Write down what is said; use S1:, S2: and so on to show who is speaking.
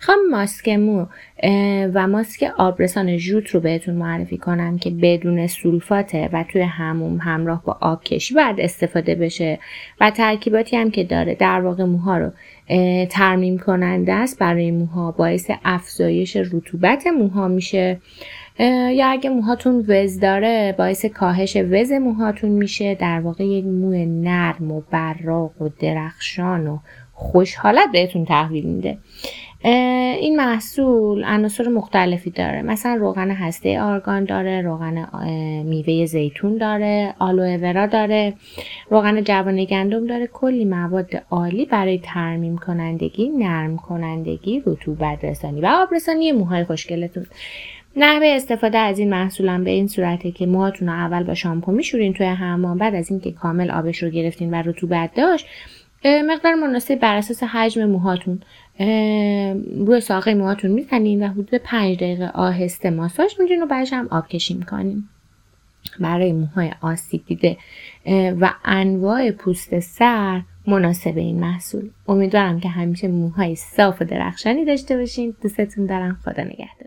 S1: میخوام ماسک مو و ماسک آبرسان ژوت رو بهتون معرفی کنم که بدون سولفاته و توی حموم همراه با آب کشی باید استفاده بشه و ترکیباتی هم که داره در واقع موها رو ترمیم کننده است برای موها، باعث افزایش رطوبت موها میشه، یا اگه موهاتون وز داره باعث کاهش وز موهاتون میشه. در واقع یک موی نرم و براق و درخشان و خوشحالت بهتون تحویل میده. این محصول عناصر مختلفی داره، مثلا روغن هسته آرگان داره، روغن میوه زیتون داره، آلوئه ورا داره، روغن جوانه گندم داره. کلی مواد عالی برای ترمیم کنندگی، نرم کنندگی، رطوبت رسانی و آبرسانی موهای خوشگلتون. نحوه استفاده از این محصولم به این صورته که موهاتون رو اول با شامپو میشورین توی حمام، بعد از اینکه کامل آبش رو گرفتین و رطوبت داشت، مقدار مناسب بر اساس حجم موهاتون روی ساقه موهاتون میزنین و حدود 5 دقیقه آهسته ماساژ میدین و بعدش هم آب کشی میکنین. برای موهای آسیب دیده و انواع پوست سر مناسب این محصول. امیدوارم که همیشه موهای صاف و درخشانی داشته باشین. دوستتون دارم. خدا نگهدار.